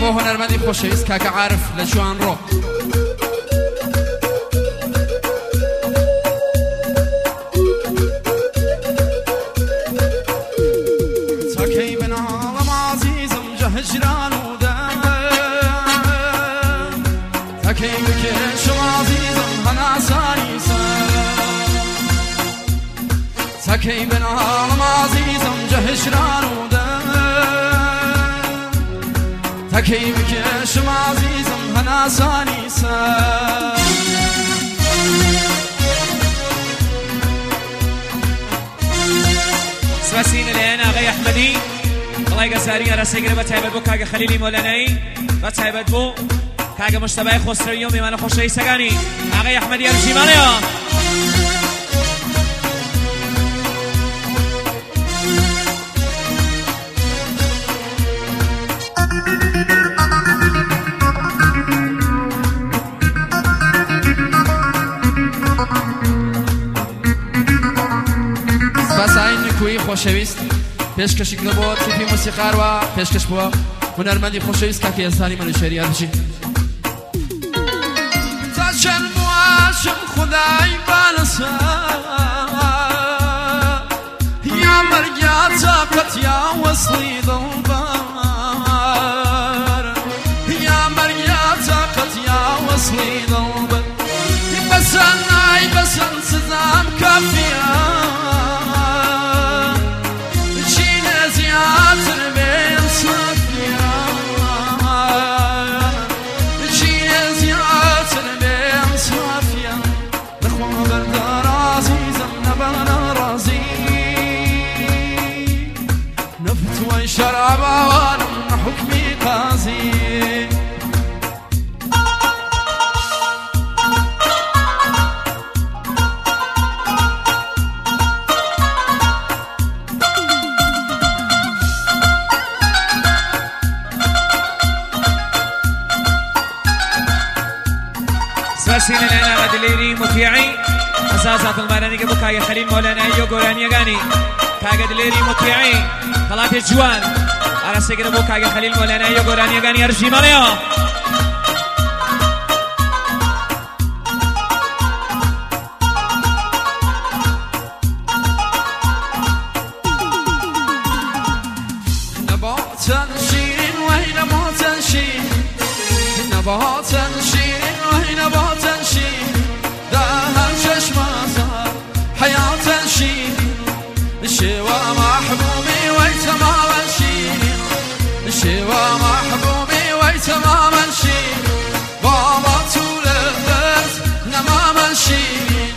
بۆ هونەرمەندی خۆشەویست کاکە عارف لە جوانڕۆ. تاکەی بناڵم عزیزم جە هجران و دەم، تاکەی بکێشم عزیزم هەناسانی سەر، تاکەی بناڵم عزیزم جە هجران و تاکەی بکێشم عزیزم هەناسانی سەر. سواسینە لەیان ئاغای ئەحمەدی بەڵای گەزاری ئەرەسەگرە بە تایبەت بۆ کاگە خەلیلی مۆلانایی، بە تایبەت بۆ کاگە مشتەبای خۆسرەوی و میوانە خۆشەویستەکانی ئاغای ئەحمەدی ئەرژیمانەیە. سپاسایی نکویی خۆشەویست پێشکەشی کرد بۆ تیپی موسیقارەوە پێشکەش بووە هونەرمەندی خۆشەویست کاکە ئێستانی منوشێری هەرچی. تا چەند مواشم خودای بانەسەر یا مەرگ یا تاقەت یا وەسڵی دڵبەر، یا مەرگ یا تاقەت یا وەسڵی دڵبەر، بەسەن ئای بەسەن سزام کافیە شراب وانم حكمي قاضي. سواسين لنا غدليري مطيعي أساسات المراني قبل كايا خليل مولانا أيو قراني يغاني كايا غدليري مطيعي طلعت الجوان على سجن ابو كاغا خليل مولانا يو غوراني غاني ارجي ماليو. نبات شيرين وهي نبات شيرين، نبات شيرين وهي نبات شيرين، دهر چشمه زار حياة شيرين، شوا محبوبي ويتماما شيرين، شوا محبوبي ويتماما شيرين، بابا طول الدرس نماما شيرين.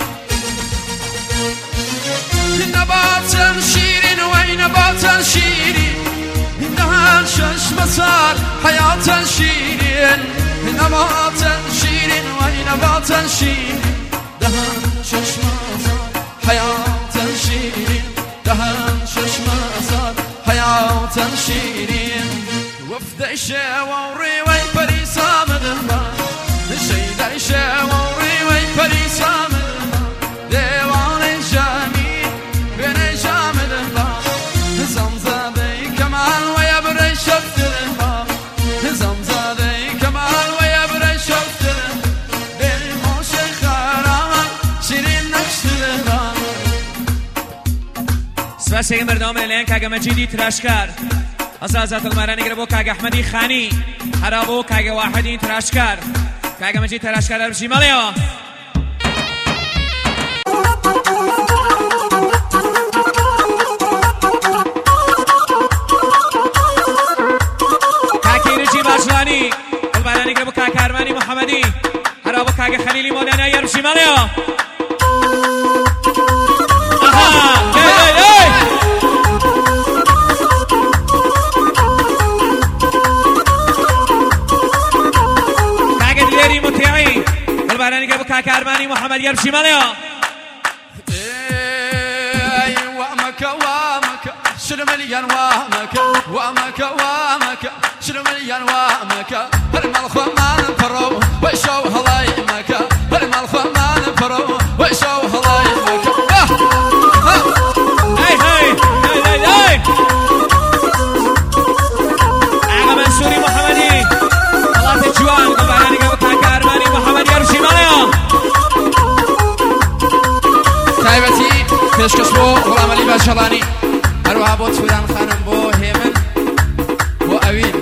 نبات شيرين وينبات شيرين، إنها ششم صار حياة شيرين، نبات شيرين وينبات شيرين، دهن ششم صار حياة شيرين، دهن ششم صار حياة شيرين. وفد شاوري وين بريسا من الماء، شيدا شاوري وين بريسا من الماء، ديوان الجميل بين جامد الماء، زمزادي كمال ويبري شفت الماء، زمزادي كمال ويبري شفت الماء، بين موشي خرام شيرين نكشت الماء. سواسي مردم لين كاغا مجيدي تراشكار أساسات المراني قربو كاغا أحمدي خاني حرابو كاغا واحدين تراشكار كاغا مجيد تراشكار أربشي ماليو. كاكي رجي ماجلاني المراني قربو كاغا أرماني محمدي حرابو كاغا خليلي مولانا يربشي ماليو. كاكا أرماني محمد يربشي ماليو. وامك وامك شنو مليان وامك، وامك وامك شنو مليان وامك، هالملخو ما نفرو ويشو هلايمك، هالملخو ما نفرو ويشو هلايمك. هاي هاي هاي هاي هاي. عاقب منصوري محمدي شەڵانی هەروەها بۆ توران خانم بۆ هێمن بۆ ئەوین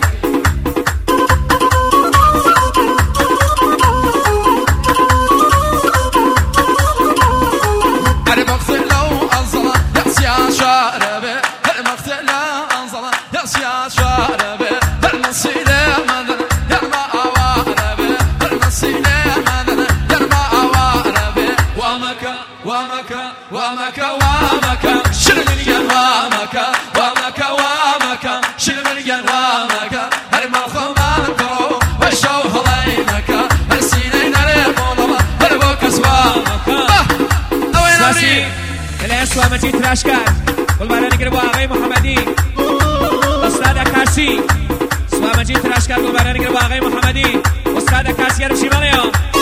سوامەتی تراشکار گوڵبارانی کرد بۆ ئاغای محەممەدی ئۆستادا کاسی سوامەتی تراشکار گوڵبارانی کرد بۆ ئاغای محەممەدی ئۆستادا کاسی هەربژی بەڵێەوە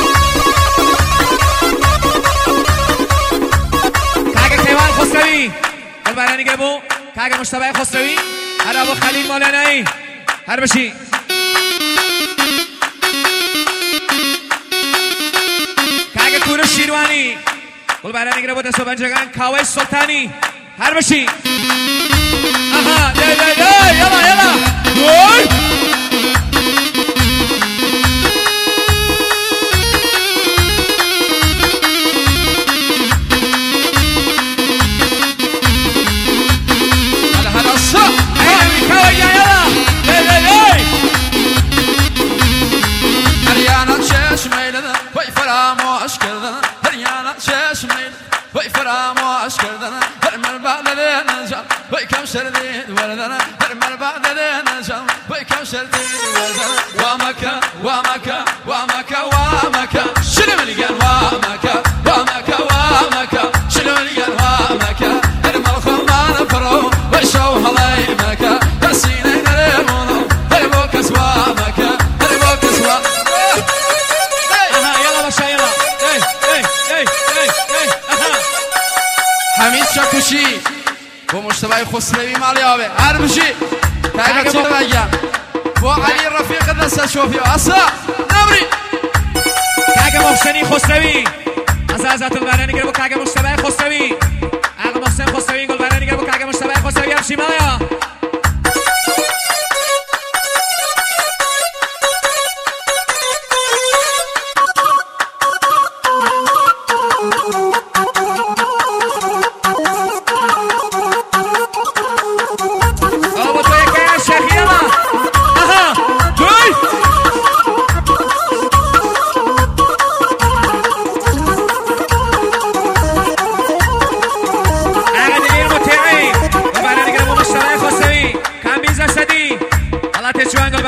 کاگە کەیوان خۆسەوی گوڵبارانی کرد بۆ کاگە مشتەبای خۆسەوی هەرا بۆ خەلیل مۆلانایی هەربژی کاگە کوورە شیروانی گوڵبارانی کرد بۆ دەستۆبەنجەکان کاوەی سوڵتانی هەربژی ئەها یەڵا یەڵا گۆی بۆ مشتەبای خۆسرەوی ماڵیاوێ هەربژی کاگە چڕەگیان بۆ عەلی ڕەفیق دەستە شۆفیەوە ئەسا نەبری کاگە مۆحسێنی خۆسرەوی ئەزازات گوڵبارانی کرد بۆ کاگە مشتەبای خۆسرەوی ئاغا مۆحسێن خۆسرەوی گوڵبارانی کرد بۆ کاگە مشتەبای خۆسرەوی هەربژی ماڵیاوە